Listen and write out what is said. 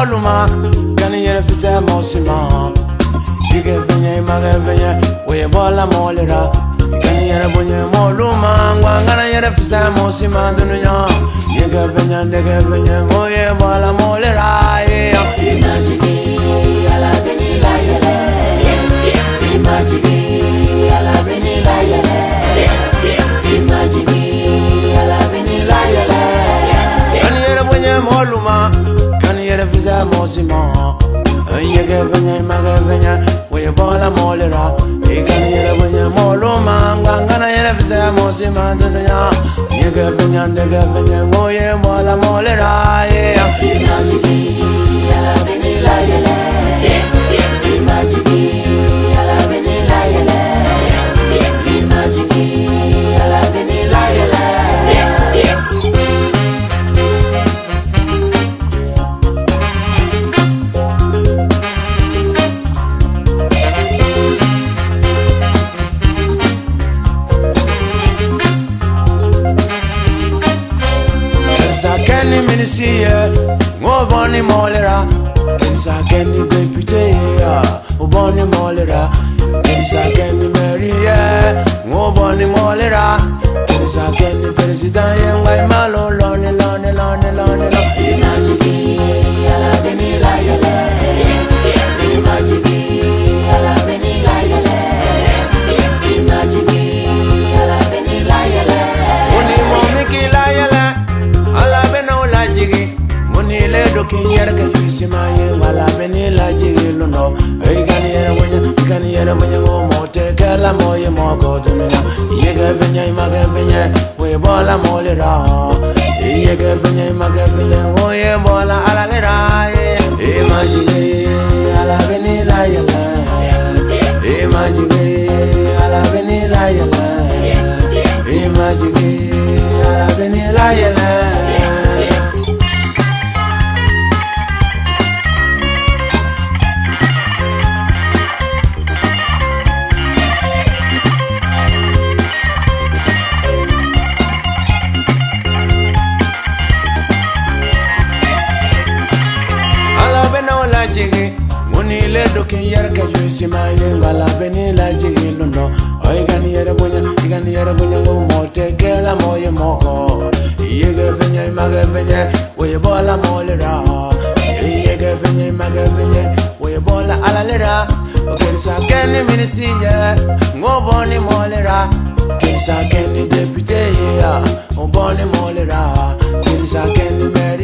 moluma, can you hear if it's a mosima? You get venye, magavenye, we bola molera. Can you hear a bunye moluma? Gonna hear if it's a mosima, dunya. You get venye, they get venye, oh yeah, bola molera. Imagine, ala benila yele. Imagine, ala benila yele. Imagine, ala benila yele. Can you hear a bunye moluma? Can you hear if it's a mosima? You get venye, magavenye, we bola molera. You can hear a bunye moluma. Gonna hear if it's a mosima, dunya. You get venye, they get venye, oh yeah, bola molera. Imagine, ala benila yele. Imagine, ala benila yele. Imagine, ala benila yele. Kenny Ministia, Moboni Molera, Kensa Kenny Deputy, Moboni Molera, Kensa Kenny Maria, Moboni Molera, Kensa Kenny President, Why Malo, Lonnie. Imagine, ala benila yele. Imagine, ala benila yele. Imagine, ala benila yele. Money Momiki Layala, Alabeno Lajigi, Money Ledoki Yerka, Simaye, Malabenila Jigi, no, you can hear when you go more, take a moya more to me. Yega Venya, Magavenya, we bola molera. Yega Venya, Magavenya, oh yeah, bola alera. Imagine, Alabenila Yala. Imagine, Alabenila Yala. Imagine, Alabenila Yala. Money looking yerka, you see my name, Alabenila Jigi, no. I can hear a bunny, you can hear a bunny more, take care of more, more. You give me Magavenya, where you bola molera. You give me Magavenya, where you bola alera. Okay, so can you ministry, Moboni molera. Kinsa Kenny Deputy, Moboni molera. Kinsa Kenny